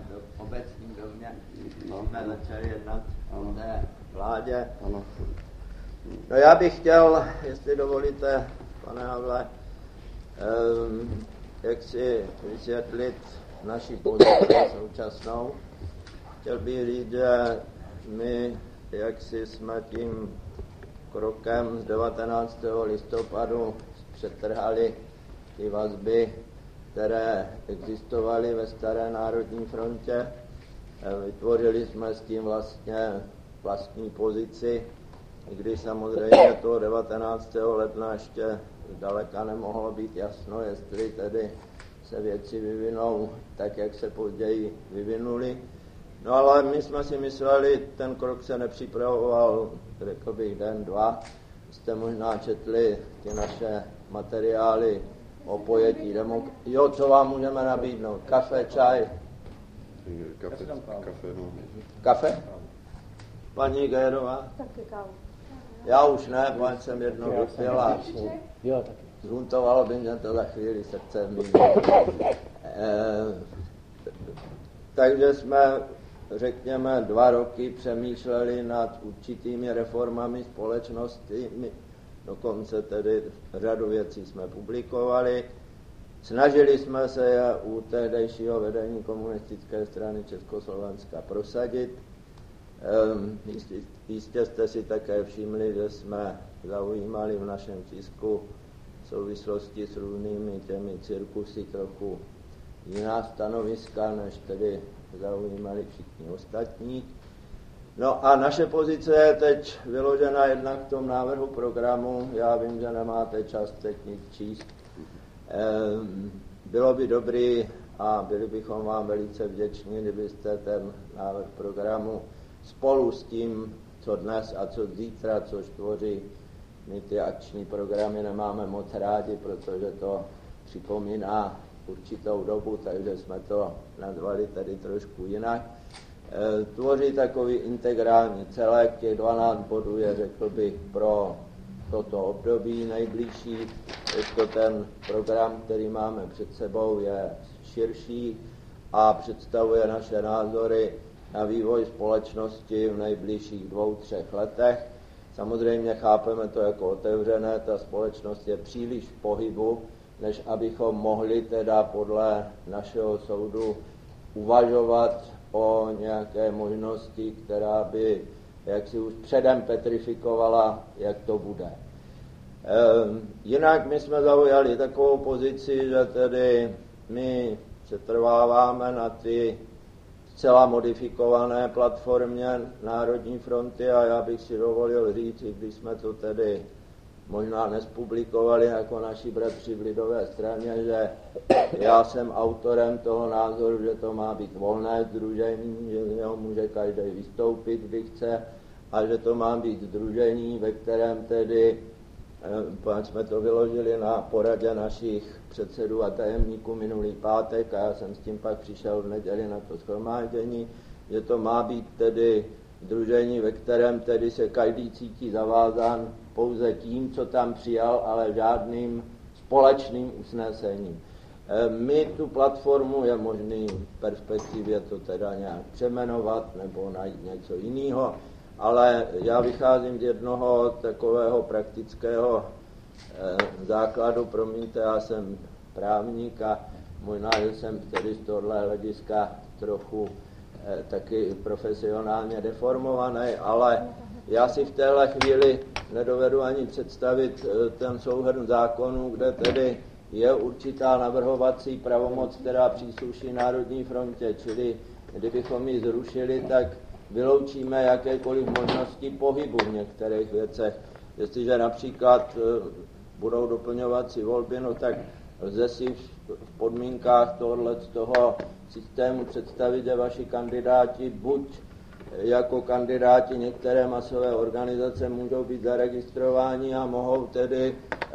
v obecním domě, jsme začali jednat o té vládě. No já bych chtěl, jestli dovolíte, pane Havle, jak si vysvětlit naši pozici současnou. Chtěl bych říct, že my, jak si jsme tím krokem z 19. listopadu přetrhali ty vazby, které existovaly ve Staré národní frontě. Vytvořili jsme s tím vlastně vlastní pozici, i když samozřejmě toho 19. ledna ještě zdaleka nemohlo být jasno, jestli tedy se věci vyvinou tak, jak se později vyvinuly. No ale my jsme si mysleli, ten krok se nepřipravoval, řekl bych, den, dva. Jste možná četli ty naše materiály o pojetí demokracie. Jo, co vám můžeme nabídnout? Kafe, čaj? Kafe? Paní Gérová? Taky kávu. Já už ne, paň jsem jednou vypila. Zhuntovalo by mě to za chvíli srdce. Takže jsme, řekněme, 2 roky přemýšleli nad určitými reformami společnosti. Dokonce tedy řadu věcí jsme publikovali. Snažili jsme se je u tehdejšího vedení komunistické strany Československa prosadit. Jistě jste si také všimli, že jsme zaujímali v našem tisku v souvislosti s různými těmi cirkusy trochu jiná stanoviska, než tedy zaujímali všichni ostatní. No a naše pozice je teď vyložena jednak v tom návrhu programu. Já vím, že nemáte čas teď nic číst. Bylo by dobrý a byli bychom vám velice vděční, kdybyste ten návrh programu spolu s tím, co dnes a co zítra, což tvoří, my ty akční programy nemáme moc rádi, protože to připomíná určitou dobu, takže jsme to nazvali tady trošku jinak. Tvoří takový integrální celek, těch 12 bodů je, řekl bych, pro toto období nejbližší. Ještě ten program, který máme před sebou, je širší a představuje naše názory na vývoj společnosti v nejbližších 2-3 letech. Samozřejmě chápeme to jako otevřené, ta společnost je příliš v pohybu, než abychom mohli teda podle našeho soudu uvažovat o nějaké možnosti, která by jaksi už předem petrifikovala, jak to bude. Jinak my jsme zaujali takovou pozici, že tedy my přetrváváme na ty zcela modifikované platformě Národní fronty a já bych si dovolil říct, když jsme to tedy možná nespublikovali jako naši bratři v Lidové straně, že já jsem autorem toho názoru, že to má být volné sdružení, že z něho může každý vystoupit, kdy chce, a že to má být sdružení, ve kterém tedy, pak jsme to vyložili na poradě našich předsedů a tajemníků minulý pátek a já jsem s tím pak přišel v neděli na to shromáždění, že to má být tedy sdružení, ve kterém tedy se každý cítí zavázán pouze tím, co tam přijal, ale žádným společným usnesením. My tu platformu je možný v perspektivě to teda nějak přeměnovat nebo najít něco jiného, ale já vycházím z jednoho takového praktického základu. Promiňte, já jsem právník a možná, že jsem tedy z tohohle hlediska trochu taky profesionálně deformovaný, ale já si v téhle chvíli nedovedu ani představit ten souhrn zákonů, kde tedy je určitá navrhovací pravomoc, která přísluší Národní frontě, čili kdybychom ji zrušili, tak vyloučíme jakékoliv možnosti pohybu v některých věcech. Jestliže například budou doplňovací volby, no tak lze si v podmínkách toho systému představit, že vaši kandidáti buď jako kandidáti některé masové organizace můžou být zaregistrováni a mohou tedy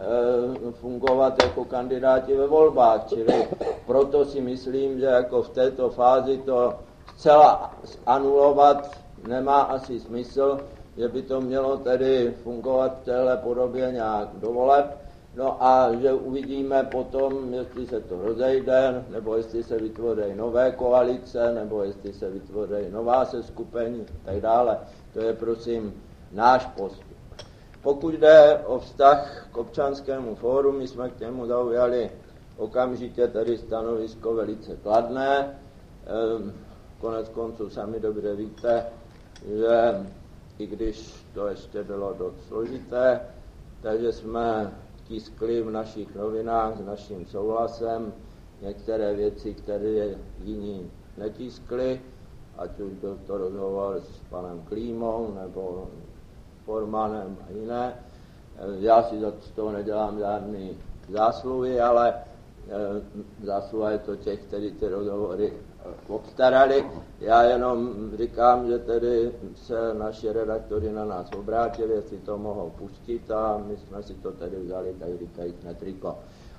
fungovat jako kandidáti ve volbách. Čili proto si myslím, že jako v této fázi to zcela anulovat nemá asi smysl, že by to mělo tedy fungovat v téhle podobě nějak do voleb. No a že uvidíme potom, jestli se to rozejde, nebo jestli se vytvoří nové koalice, nebo jestli se vytvoří nová seskupení a tak dále. To je prosím náš postup. Pokud jde o vztah k občanskému fóru, my jsme k němu zaujali okamžitě tady stanovisko velice kladné. Konec konců sami dobře víte, že i když to ještě bylo dost složité, takže jsme tiskli v našich novinách s naším souhlasem některé věci, které jiní netiskli, ať už byl to rozhovor s panem Klímou nebo Formanem a jiné. Já si z toho nedělám žádný zásluhy, ale zásluha je to těch, kteří ty rozhovory obstarali. Já jenom říkám, že tedy se naši redaktoři na nás obrátili, jestli to mohou pustit, a my jsme si to tedy vzali, tak říkajíc, na triko.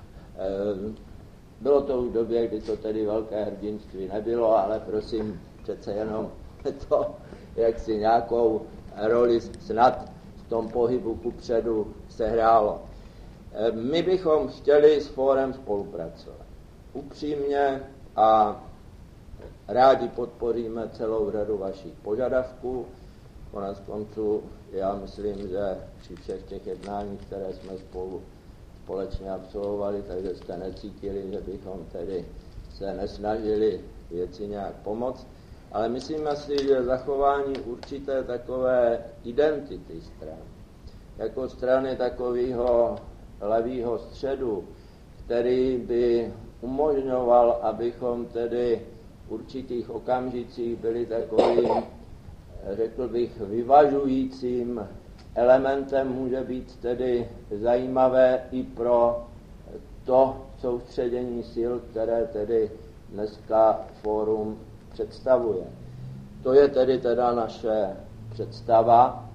Bylo to v době, kdy to tedy velké hrdinství nebylo, ale prosím, přece jenom to jaksi nějakou roli snad v tom pohybu kupředu sehrálo. My bychom chtěli s fórem spolupracovat. Upřímně a rádi podpoříme celou řadu vašich požadavků. Konec konců já myslím, že při všech těch jednáních, které jsme společně absolvovali, takže jste necítili, že bychom tedy se nesnažili věci nějak pomoct. Ale myslíme si, že zachování určité takové identity stran, jako strany takového levého středu, který by umožňoval, abychom tedy v určitých okamžicích byli takovým, řekl bych, vyvažujícím elementem, může být tedy zajímavé i pro to soustředění sil, které tedy dneska fórum představuje. To je tedy naše představa.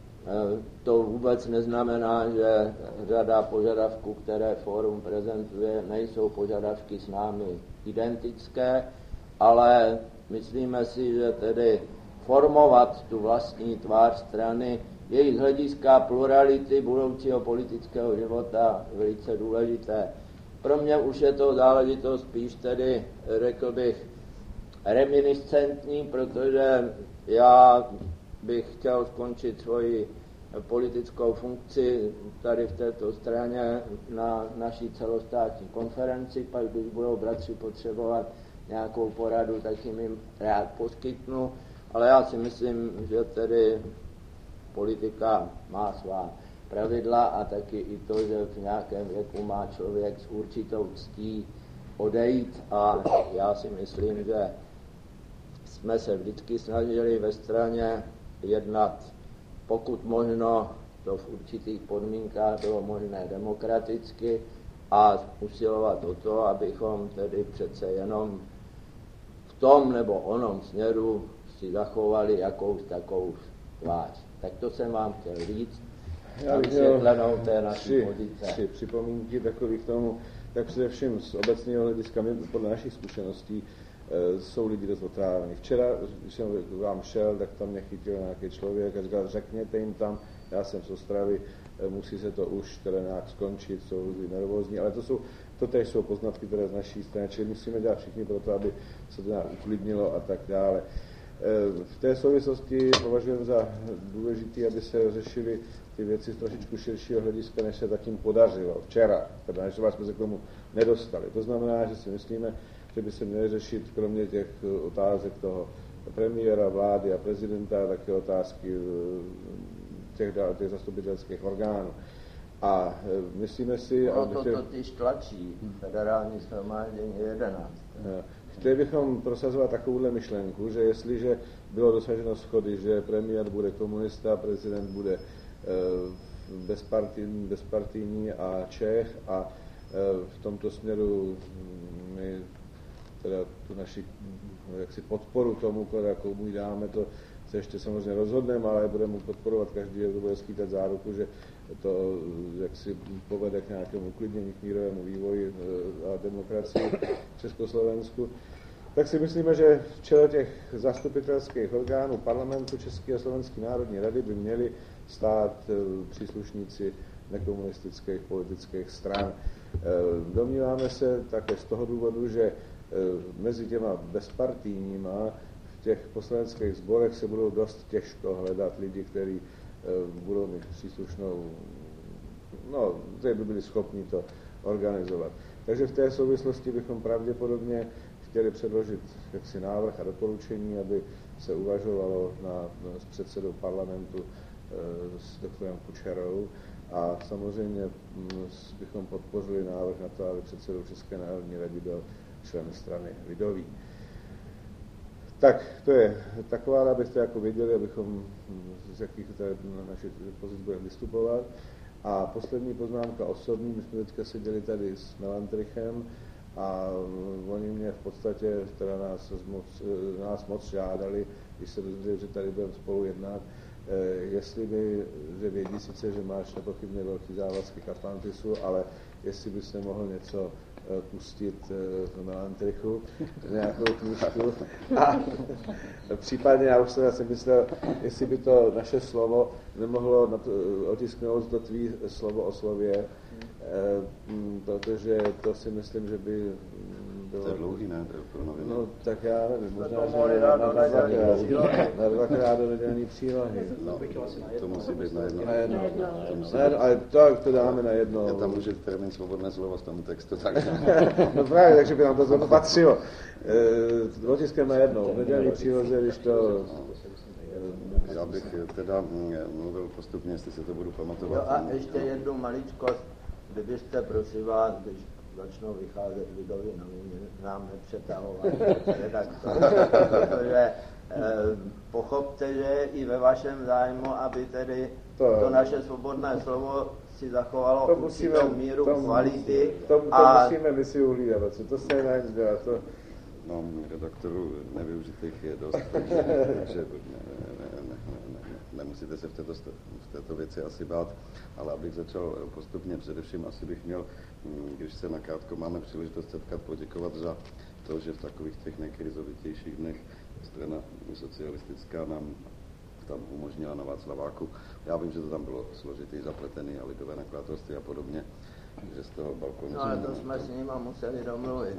To vůbec neznamená, že řada požadavků, které fórum prezentuje, nejsou požadavky s námi identické, ale myslíme si, že tedy formovat tu vlastní tvář strany je z hlediska plurality budoucího politického života velice důležité. Pro mě už je to záležitost spíš tedy, řekl bych, reminiscentní, protože já bych chtěl skončit svoji politickou funkci tady v této straně na naší celostátní konferenci, pak když budou bratři potřebovat nějakou poradu, tak jim rád poskytnu, ale já si myslím, že tedy politika má svá pravidla a taky i to, že v nějakém věku má člověk s určitou ctí odejít, a já si myslím, že jsme se vždycky snažili ve straně jednat, pokud možno, to v určitých podmínkách bylo možné demokraticky, a usilovat o to, abychom tedy přece jenom v tom nebo onom směru si zachovali jakousi takovou tvář. Tak to jsem vám chtěl říct. Já bych měl tři připomínky takový k tomu, tak především z obecného hlediska, podle našich zkušeností, jsou lidi dost otrávení. Včera, když jsem vám šel, tak tam mě chytil nějaký člověk a říkal, řekněte jim tam, já jsem z Ostravy, musí se to už teda nějak skončit, jsou lidi nervózní, ale to též jsou poznatky, které z naší strany, čili musíme dělat všichni pro to, aby se to nějak uklidnilo a tak dále. V té souvislosti považujeme za důležité, aby se řešily ty věci z trošičku širšího hlediska, než se zatím podařilo včera, teda než jsme se k tomu nedostali. To znamená, že si myslíme, že by se měly řešit kromě těch otázek toho premiéra, vlády a prezidenta, také otázky těch zastupitelských orgánů. A myslíme si... to totiž tlačí federální shromáždění 11. Chtěli bychom prosazovat takovouhle myšlenku, že jestliže bylo dosaženo shody, že premiér bude komunista, prezident bude bezpartijní a Čech, a v tomto směru my teda tu naši podporu tomu, komu dáme, to se ještě samozřejmě rozhodneme, ale budeme podporovat každý, kdo bude skýtat záruku, že to jaksi povede k nějakému uklidnění, k mírovému vývoji a demokracii v Československu. Tak si myslíme, že v čele těch zastupitelských orgánů parlamentu České a Slovenské národní rady by měli stát příslušníci nekomunistických politických stran. Domníváme se také z toho důvodu, že mezi těma bezpartijníma v těch poslaneckých sborech se budou dost těžko hledat lidi, kteří budou mít příslušnou, kteří by byli schopni to organizovat. Takže v té souvislosti bychom pravděpodobně chtěli předložit jaksi návrh a doporučení, aby se uvažovalo s předsedou parlamentu s doktorem Kučerou a samozřejmě bychom podpořili návrh na to, aby předsedou České národní rady byl člen strany lidový. Tak, to je taková, abyste jako věděli, abychom z jakých našich pozic budeme vystupovat. A poslední poznámka osobní, my jsme teďka seděli tady s Melantrichem a oni mě v podstatě teda nás moc žádali, když se dozvěděli, že tady budeme spolu jednat, že vědí sice, že máš nepochybně velký závazky k Atlantisu, ale jestli by se mohl něco pustit v Melantrichu, nějakou knížku. A případně já už jsem asi myslel, jestli by to naše slovo nemohlo otisknout to tvý slovo o slově, protože to si myslím, že by bylo... To je dlouhý, ne? Pro noviny. No, tak já nevím, možná, na dvakrát do nedělní přílohy. No, to musí být na jedno. Ale to dáme na jedno. Já tam může termín svobodné slovo v tom textu, tak. No právě, takže by nám to patřilo. Otiskem na jednou. V nedělní příloze, když to... Já bych teda mluvil postupně, jestli se to budu pamatovat. Jo, a ještě jednu maličkost, kdybyste, prosím vás, když začnou vycházet lidový noviny, nám nepřetahovat redaktor, protože pochopte, že i ve vašem zájmu, aby tedy to naše svobodné slovo si zachovalo určitou míru kvality. To musíme my si uhlídat, to se jinak dělá. No, redaktorů nevyužitých je dost, takže nemusíte se v této věci asi bát, ale abych začal postupně, především asi bych měl, když se nakrátko máme příležitost setkat, poděkovat za to, že v takových těch nejkrizovitějších dnech strana socialistická nám tam umožnila na Václaváku. Já vím, že to tam bylo složitý, zapletený a lidové nakladatelství a podobně, že z toho balkonu... No ale to jsme s nima museli domluvit.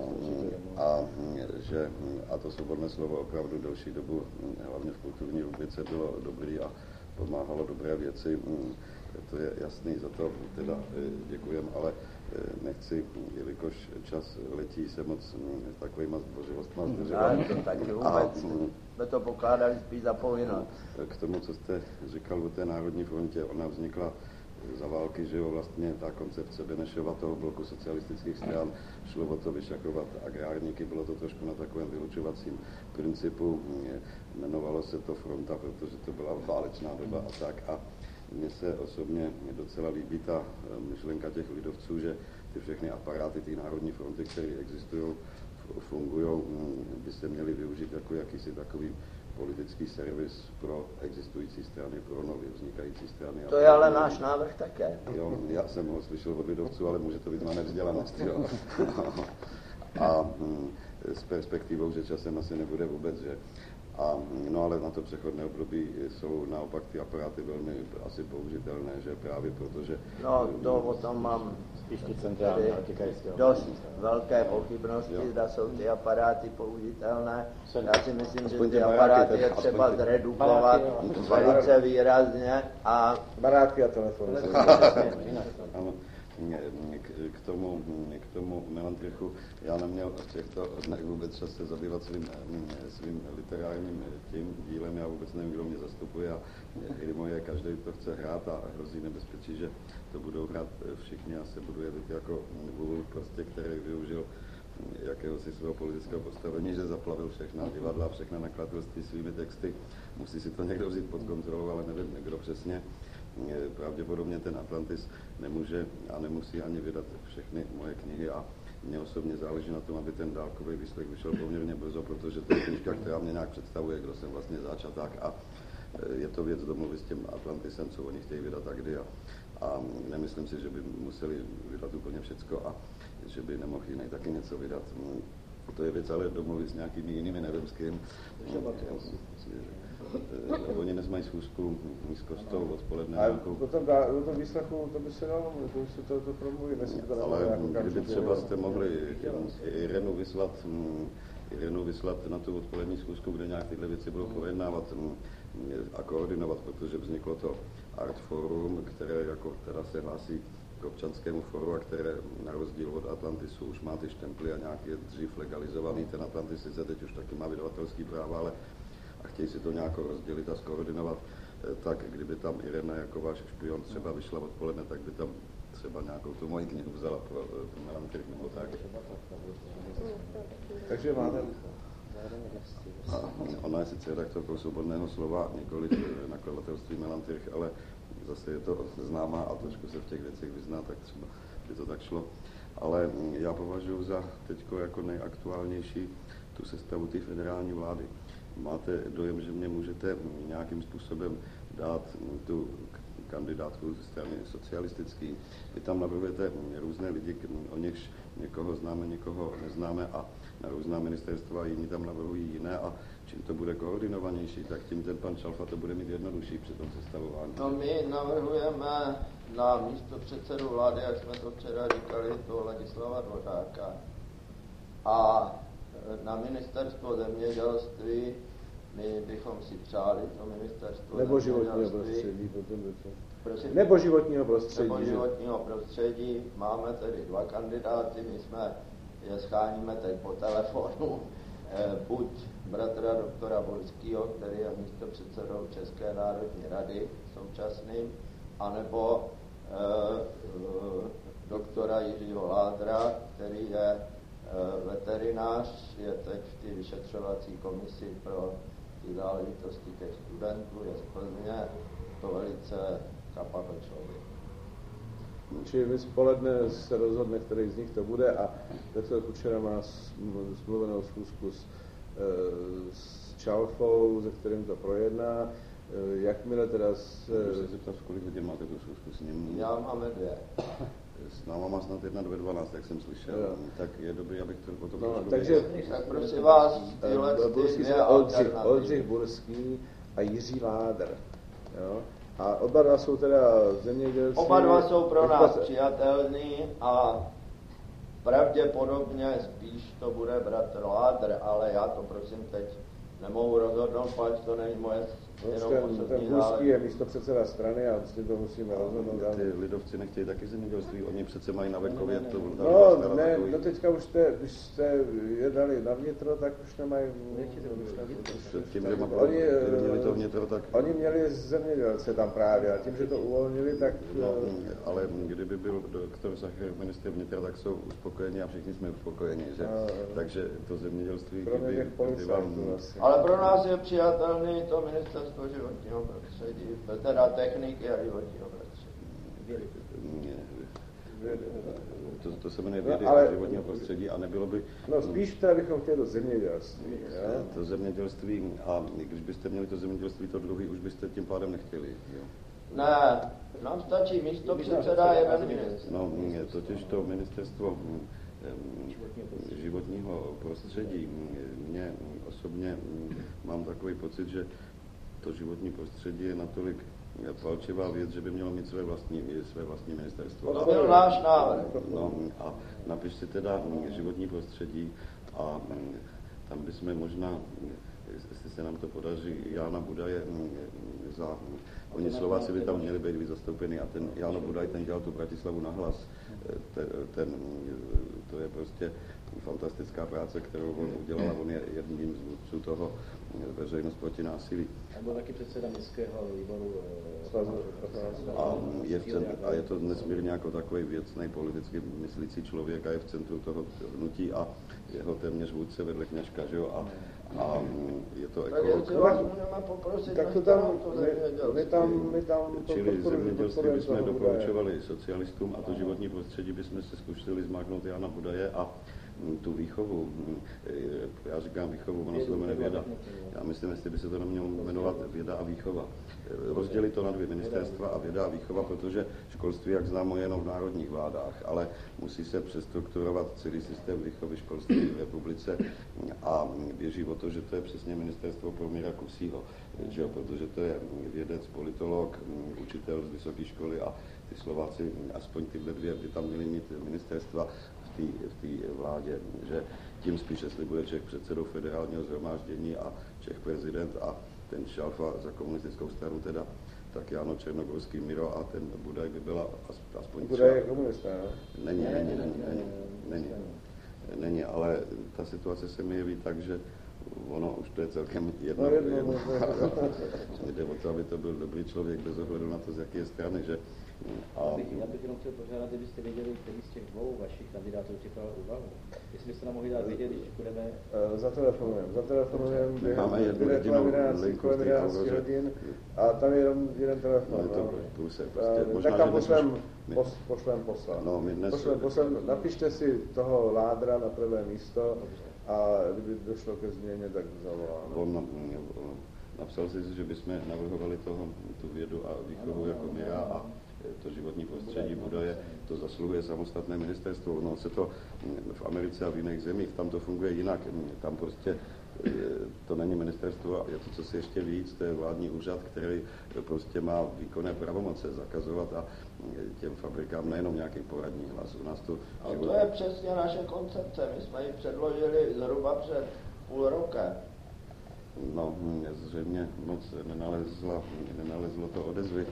A to svobodné slovo opravdu delší dobu, hlavně v kulturní rubrice, bylo dobrý a pomáhalo dobré věci. To je jasný, za to teda děkujem, ale nechci, jelikož čas letí, se moc takovýma zdvořilostma zdržovat. To taky vůbec, jsme to pokládali spíš za povinnost. K tomu, co jste říkal o té Národní frontě, ona vznikla za války, že jo, vlastně ta koncepce Benešova, toho bloku socialistických stran, šlo o to vyšakovat agrárníky, bylo to trošku na takovém vylučovacím principu, jmenovalo se to fronta, protože to byla válečná doba a tak. A mně se osobně docela líbí ta myšlenka těch lidovců, že ty všechny aparáty té Národní fronty, které existují, fungují, by se měly využít jako jakýsi takový politický servis pro existující strany, pro nově vznikající strany. To je ale náš návrh také. Jo, já jsem ho slyšel od lidovců, ale může to být na nevzdělanost. Jo. A s perspektivou, že časem asi nebude vůbec, že? No ale na to přechodné období jsou naopak ty aparáty velmi asi použitelné, že právě protože... No to o tom mám dost velké pochybnosti, zda jsou ty aparáty použitelné. Já si myslím, že ty aparáty je třeba zredukovat velice výrazně a... Baráky a telefony. K tomu Melantrichu já neměl v těchto dnech vůbec čas se zabývat svým literárním tím dílem, já vůbec nevím, kdo mě zastupuje a i moje, každý to chce hrát a hrozí nebezpečí, že to budou hrát všichni a se budu jevit jako vůl, prostě, který využil jakéhosi svého politického postavení, že zaplavil všechna divadla, všechna nakladatelství svými texty. Musí si to někdo vzít pod kontrolou, ale nevím, kdo přesně. Pravděpodobně ten Atlantis nemůže a nemusí ani vydat všechny moje knihy a mně osobně záleží na tom, aby ten dálkový výslech vyšel poměrně brzo, protože to je knižka, která mě nějak představuje, kdo jsem vlastně začaták a je to věc domluvy s tím Atlantisem, co oni chtějí vydat a kdy a nemyslím si, že by museli vydat úplně všecko a že by nemohl jiný taky něco vydat. To je věc ale domluvit s nějakými jinými nedomskými. Oni dnes mají schůzku s Kostou odpoledne. A potom o tom výslechu, to by se dalo, to promluvit. Ale kdyby třeba jste mohli Irenu vyslat na tu odpolední schůzku, kde nějak tyhle věci budou projednávat a koordinovat, protože vzniklo to Art Forum, které jako teda se hlásí k občanskému foru a které na rozdíl od Atlantisu už má ty štemply a nějak je dřív legalizovaný. Ten Atlantis sice teď už taky má vydavatelský práva, ale a chtějí si to nějak rozdělit a skoordinovat, tak kdyby tam Irena jako váš špion třeba vyšla odpoledne, tak by tam třeba nějakou tu moji knihu vzala pro Melantrich nebo tak. Takže máte... A ona je sice redaktorkou Svobodného slova, nikoli nakladatelství Melantrich, ale zase je to známá a trošku se v těch věcech vyzná, tak třeba by to tak šlo. Ale já považuji za teďko jako nejaktuálnější tu sestavu té federální vlády. Máte dojem, že mě můžete nějakým způsobem dát tu kandidátku ze strany socialistický. Vy tam navrhujete různé lidi, o nichž někoho známe, někoho neznáme a na různá ministerstva jiní tam navrhují jiné a čím to bude koordinovanější, tak tím ten pan Čalfa to bude mít jednodušší při tom sestavování. No my navrhujeme na místo předsedu vlády, jak jsme to včera říkali, toho Ladislava Dvořáka. A na ministerstvo zemědělství my bychom si přáli to ministerstvo nebo životního prostředí. Nebo životního prostředí. Nebo životního prostředí. Máme tedy 2 kandidáty, my jsme je scháníme teď po telefonu. Buď bratra doktora Volského, který je místopředsedou České národní rady současným, anebo doktora Jiřího Ládra, který je veterinář, je teď v té vyšetřovací komisi pro ty záležitosti těch studentů, je z Plzně, to velice kapabel člověk. Čili my spoledne se rozhodne, který z nich to bude a doktor Kučera má smluvenou schůzku s Čalfou, se kterým to projedná. Jakmile teda Můžu se zeptat, v kolik hodin máte tu schůzku s ním? Já máme 2. S náma má snad 1 ve 12, jak jsem slyšel. Jo. Tak je dobrý, abych to potom takže tak prosím vás, Oldřich Burský a Jiří Ládr. Jo? A oba dva jsou teda zemědělci. Oba dva jsou pro nás přijatelní a pravděpodobně spíš to bude bratr Ládr, ale já to prosím teď nemohu rozhodnout, pač to není moje jenom osobní záležitost. Je místopředseda strany a vlastně to musíme rozhodnout. Ty lidovci nechtějí taky zemědělství, oni přece mají na venkově to. No teďka už když jste je dali na vnitro, tak už nemají. Tím, že měli to vnitro, tak. Oni měli zemědělce tam právě a tím, že to uvolnili, tak. Ale kdyby byl doktor Sacher ministr vnitra, tak jsou uspokojeni a všichni jsme uspokojeni, že? Takže to zemědělství by vám. Ale pro nás je přijatelný to ministerstvo životního prostředí, teda techniky a životního prostředí. To se jmenuje vědy a životního prostředí a nebylo by. No spíš teda bychom chtěli do zemědělství. To zemědělství a když byste měli to zemědělství, to druhý už byste tím pádem nechtěli. Jo? Ne, nám stačí místo předseda jeden ministr. No, totiž to ministerstvo životního prostředí, mě osobně mám takový pocit, že to životní prostředí je natolik palčivá věc, že by mělo mít své vlastní ministerstvo. To byl náš návrh. No a napiš si teda životní prostředí a tam bychom možná, jestli se nám to podaří, Jána Budaje oni Slováci by tam měli být víc zastoupeni a ten Jáno Budaj, ten dělal tu Bratislavu nahlas. To je prostě fantastická práce, kterou on udělal a on je jedním z vůdců toho veřejnost proti násilí. A byl taky předseda městského výboru a je to nesmírně jako takový věcný politicky myslící člověk a je v centru toho hnutí a jeho téměř vůdce vedle Kněžka, že jo? A je to tak to tam, my tam čili zemědělství bychom doporučovali socialistům a to životní prostředí bychom se zkusili zmáknout Jana Budaje a tu výchovu, já říkám výchovu, ono se to jmenuje věda. Já myslím, jestli by se to nemělo jmenovat věda a výchova. Rozdělit to na dvě ministerstva a věda a výchova, protože školství, jak známo, je jenom v národních vládách, ale musí se přestrukturovat celý systém výchovy školství v republice a běží o to, že to je přesně ministerstvo Promíra Kusího, že? Protože to je vědec, politolog, učitel z vysoké školy a ty Slováci, aspoň tyhle dvě by tam měli mít ministerstva v té vládě, že tím spíše slibuje Čech předsedou federálního shromáždění a Čech prezident a ten Šalfa za komunistickou stranu teda, tak Jáno Černogorský, Miro a ten Budaj by byla aspoň... Budaj je komunista, ne? Není, ale ta situace se mi jeví tak, že ono už to je celkem jedno. Jde o to, aby to byl dobrý člověk bez ohledu na to, z jaké strany, že... Já bych jenom chtěl požádat, kdybyste věděli, který z těch dvou vašich kandidátů čekal úvahu. Jestli byste nám mohli dát vědět, když budeme... Zatelefonujeme kolem 11 hodin a tam je jenom jeden telefon. Tak tam pošlem poslat. Napište si toho Ládra na prvé místo a kdyby došlo ke změně, tak zavoláme. Napsal si, že bychom navrhovali tu vědu a výchovu jako Mira a to životní prostředí Budaje, to zasluhuje samostatné ministerstvo. No se to v Americe a v jiných zemích, tam to funguje jinak. Tam prostě to není ministerstvo, je to co si ještě víc, to je vládní úřad, který prostě má výkonné pravomoce zakazovat a těm fabrikám nejenom nějaký poradní hlas. U nás to... Ale to je přesně naše koncepce, my jsme ji předložili zhruba před půl rokem. No, zřejmě moc nenalezlo to odezvy.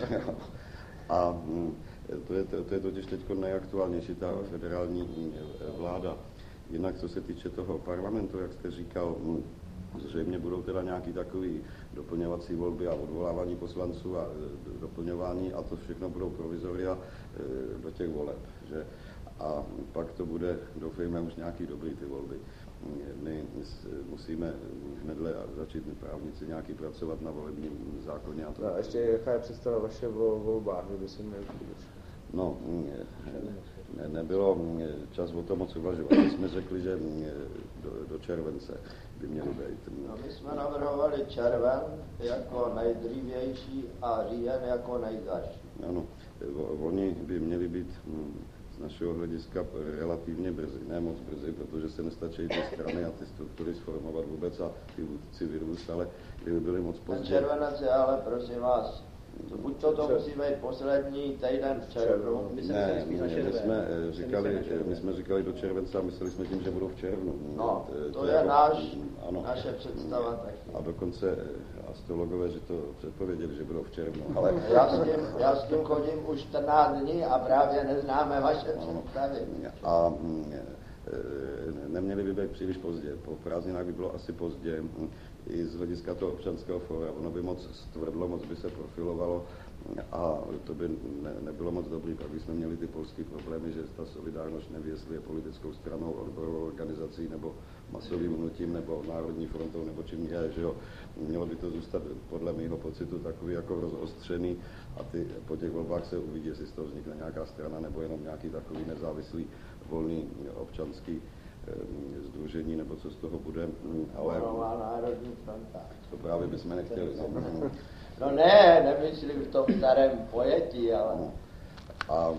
A to je totiž teď nejaktuálnější ta federální vláda. Jinak, co se týče toho parlamentu, jak jste říkal, zřejmě budou teda nějaký takový doplňovací volby a odvolávání poslanců a doplňování a to všechno budou provizoria do těch voleb. Že? A pak to bude, doufejme, už nějaký dobrý ty volby. My musíme hnedle začít právníci nějaký pracovat na volebním zákoně. A to... No, ještě jaká je představa vaše o volbách, kdyby se měl No, nebylo čas o tom moc uvažovat. My jsme řekli, že do července by měly být. No, my jsme navrhovali červen jako nejdřívější a říjen jako nejzazší. Ano, oni by měli být z našeho hlediska relativně brzy, ne moc brzy, protože se nestačí ty strany a ty struktury sformovat vůbec a ty vůdci vyrůst, ale kdyby byly moc pozdě. Ten červenec je ale, prosím vás, buď to musí být poslední týden v červnu. My jsme říkali do července a mysleli jsme tím, že budou v červnu. No, to je naše představa taky. A dokonce astrologové, že to předpověděli, že budou v červnu. Ale já s tím chodím už 14 dní a právě neznáme vaše představy. A neměli by být příliš pozdě. Po prázdninách by bylo asi pozdě. I z hlediska toho občanského fóra. Ono by moc stvrdlo, moc by se profilovalo a to by nebylo moc dobrý. Pak bychom měli ty polské problémy, že ta solidárnost neví, jestli je politickou stranou, odborovou organizací nebo masovým hnutím nebo národní frontou nebo čím je, že jo. Mělo by to zůstat podle mého pocitu takový jako rozostřený a po těch volbách se uvidí, jestli z toho vznikne nějaká strana nebo jenom nějaký takový nezávislý volný občanský sdružení, nebo co z toho bude, ale... Národní fronta. To právě bychom nechtěli. No ne, nemyslím v tom starém pojetí, ale... A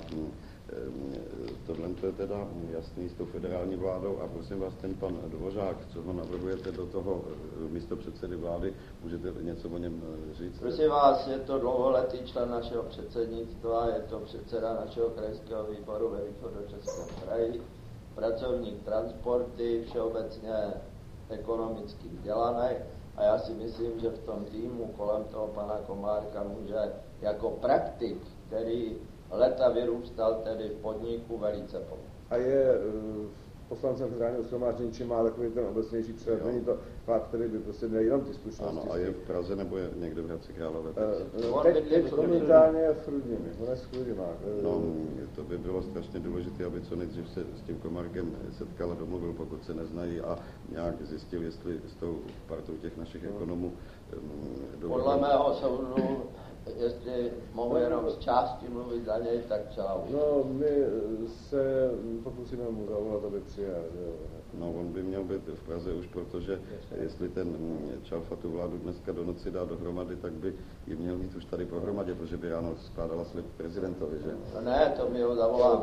tohle to je teda jasný s tou federální vládou a prosím vás, ten pan Dvořák, co ho navrhujete do toho místopředsedy vlády, můžete něco o něm říct? Prosím vás, je to dlouholetý člen našeho předsednictva, je to předseda našeho krajského výboru ve Východočeském kraji, pracovník transporty, všeobecně ekonomicky vzdělaný a já si myslím, že v tom týmu kolem toho pana Komárka může jako praktik, který leta vyrůstal tedy v podniku, velice pomoct. A je poslancem federálního shromáždění, či má takový ten obecnější přehled, není to fakt, který by prostě měl jenom ty zkušenosti. Ano, a je v Praze nebo je někde v Hradci Králové? Teď momentálně je v Chrudimi, on je z Chrudimách. No, to by bylo strašně důležité, aby co nejdřív se s tím Komárkem setkal a domluvil, pokud se neznají a nějak zjistil, jestli s tou partou těch našich ekonomů podle mého soudu, jestli mohu jenom z části mluvit za něj, tak čau. No, my se pokusíme mu zavolat, aby No, on by měl být v Praze už, protože jestli ten Čalfa tu vládu dneska do noci dá dohromady, tak by ji měl mít už tady pohromadě, protože by ráno skládala slib prezidentovi, že? No ne, to mi ho zavoláme.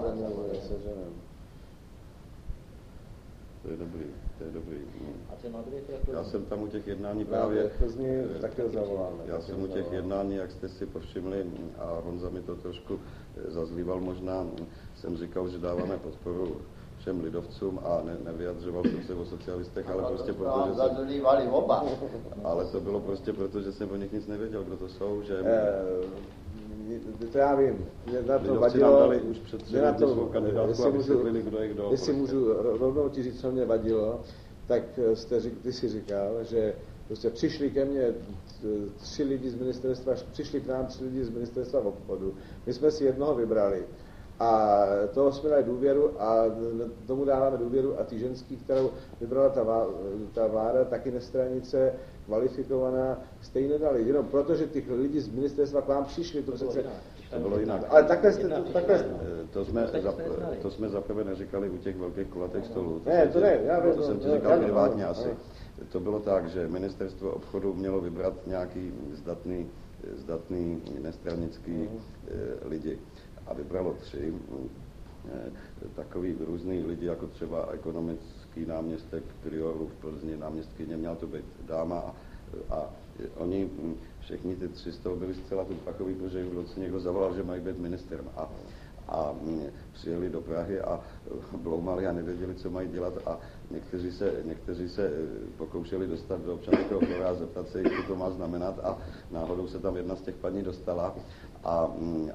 To je dobrý. A ten Madrid Já jsem tam u těch jednání právě... také zavoláme. Já jsem u těch jednání, jak jste si povšimli, a Honza mi to trošku zazlíval možná, jsem říkal, že dáváme podporu všem lidovcům a nevyjadřoval jsem se o socialistech, ale prostě protože zazlívali oba. Ale to bylo prostě proto, že jsem o nich nic nevěděl, kdo to jsou, že... To já vím, že na to vadilo, už před svou kandidátku, aby se byli, kdo je kdo. Jestli můžu rovnou ti říct, co mě vadilo, tak ty si říkal, že prostě přišli ke mně přišli k nám 3 lidi z ministerstva obchodu, my jsme si jednoho vybrali a toho jsme dali důvěru a tomu dáváme důvěru a ty ženský, kterou vybrala ta vláda, taky nestranice, kvalifikovaná, stejně dali, jenom protože ty lidi z ministerstva k vám přišli, to bylo jinak. Ale takhle jste to jsme zaprvé neříkali u těch velkých kulatých stolů. To jsem ti říkal privátně asi. To bylo tak, že ministerstvo obchodu mělo vybrat nějaký zdatný nestranický lidi a vybralo 3 takový různý lidi, jako třeba ekonomický náměstek Prioru v Plzni, náměstkyně, měla to být dáma a oni všichni ty 3 z toho byli zcela tu takový, protože jim někdo zavolal, že mají být ministrem a přijeli do Prahy a bloumali a nevěděli, co mají dělat a někteří se pokoušeli dostat do občanského fóra a zeptat se, co to má znamenat a náhodou se tam jedna z těch paní dostala a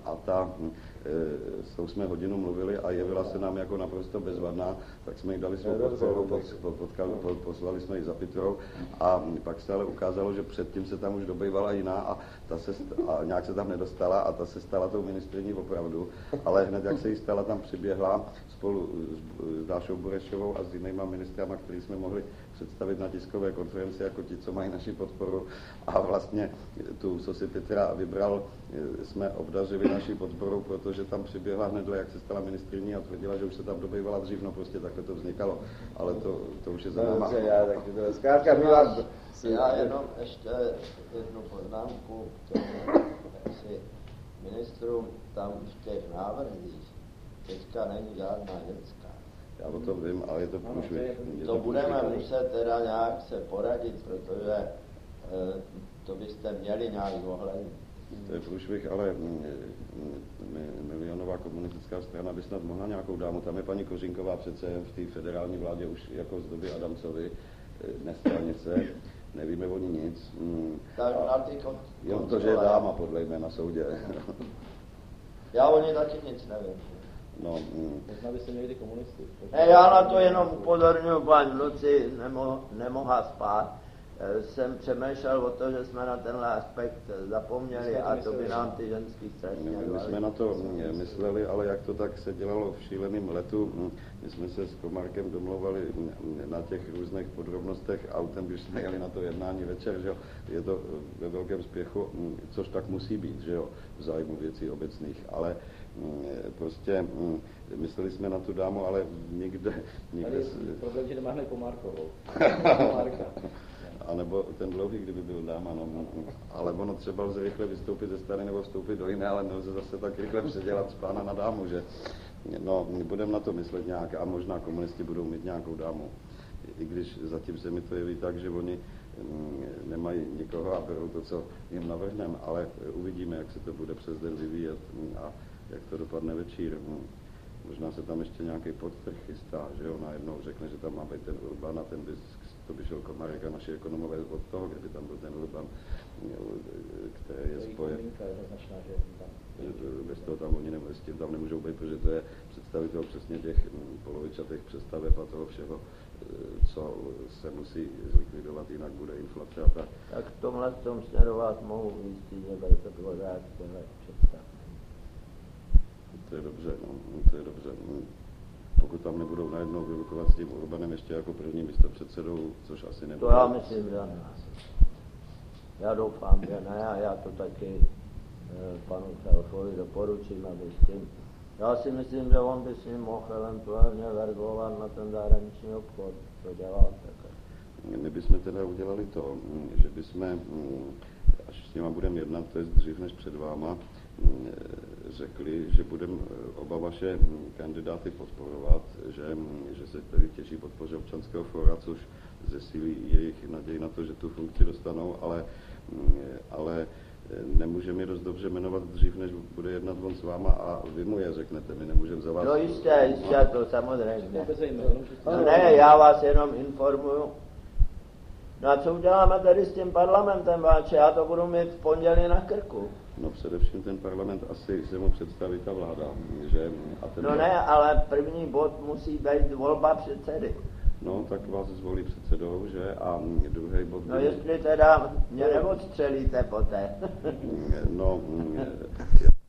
s tou jsme hodinu mluvili a jevila se nám jako naprosto bezvadná, tak jsme jí dali svou podporu, poslali jsme ji za Pitrou a pak se ale ukázalo, že předtím se tam už dobývala jiná a nějak se tam nedostala a ta se stala tou ministryní opravdu, ale hned jak se jí stala, tam přiběhla spolu s Dášou Burešovou a s jinýma ministrama, který jsme mohli představit na tiskové konferenci jako ti, co mají naši podporu a vlastně tu, co si Petra vybral, jsme obdařili naší podporou, protože tam přiběhla hned, jak se stala ministryní a tvrdila, že už se tam dobývala dřív, no prostě takhle to vznikalo, ale to už je za náma. Já jenom ještě jednu poznámku k ministrům, tam v těch návrzích teďka není žádná ženská. Já o tom vím, ale je to průšvih. To budeme muset teda nějak se poradit, protože to byste měli nějak ohlednit. To je průšvih, ale milionová komunistická strana by snad mohla nějakou dámu. Tam je paní Kořínková přece v té federální vládě už jako z doby Adamcovy, nestranice, nevíme o ní nic. Jenom to, že je dáma podle mě na soudě. Já o ní taky nic nevím. No, možná by se někdy komunisty. Já na to jenom upozorňuji, paní Luci nemohla spát. Jsem přemýšlel o to, že jsme na tenhle aspekt zapomněli a to by nám ty ženský strašně my jsme na to mysleli, ale jak to tak se dělalo v šíleném letu, my jsme se s Komarkem domlouvali na těch různých podrobnostech autem, když jsme jeli na to jednání večer, že jo, je to ve velkém spěchu, což tak musí být, že jo, v zájmu věcí obecných, ale prostě mysleli jsme na tu dámu, ale nikde... Problém, že nemáme Komárkovou. A nebo ten dlouhý, kdyby byl dáma, no, ale ono třeba lze rychle vystoupit ze strany nebo vstoupit do jiné, ale nelze zase tak rychle předělat z pána na dámu, že no, my budeme na to myslet nějak a možná komunisti budou mít nějakou dámu, i když zatím se mi to jeví tak, že oni nemají nikoho a berou to, co jim navrhneme, ale uvidíme, jak se to bude přes den vyvíjet a jak to dopadne večír. Možná se tam ještě nějaký podtrh chystá, že jo, najednou řekne, že tam má být ten Urban a ten by, to by šel Komárek a naši ekonomové od toho, kdyby tam byl ten Urban, který je spojen. Bez toho tam oni tam nemůžou být, protože to je představitel přesně těch polovičatých přestaveb a toho všeho, co se musí zlikvidovat, jinak bude inflace a tak. Tak v tomhle tom směru vás mohu ujistit, že bude to pořád těhle představ. To je dobře, no, to je dobře. Pokud tam nebudou najednou vylukovat s tím Urbanem ještě jako první místopředsedou, což asi nebude. To já myslím, že ne. Já doufám, že ne a já to taky panu Čalfovi doporučím, aby s tím Já si myslím, že on by s ním mohl eventuálně vergovat na ten zahraniční obchod, to dělal takhle. My bychom teda udělali to, že bychom, až s nima budeme jednat, to je dřív než před váma, řekli, že budeme oba vaše kandidáty podporovat, že se tedy těší podpoře občanského fóra, což zesílí jejich naději na to, že tu funkci dostanou, ale nemůžeme je dost dobře jmenovat dřív, než bude jednat on s váma a vy mu je řeknete, my nemůžeme za vás... No jistě, to samozřejmě. Ne, já vás jenom informuju. No a co uděláme tady s tím parlamentem, váče? Já to budu mít v pondělí na krku. No především ten parlament asi se mu představí ta vláda, že... No ne, ale první bod musí být volba předsedy. No, tak vás zvolí předsedou, že? A druhý bod... No jestli teda mě neodstřelíte poté. No,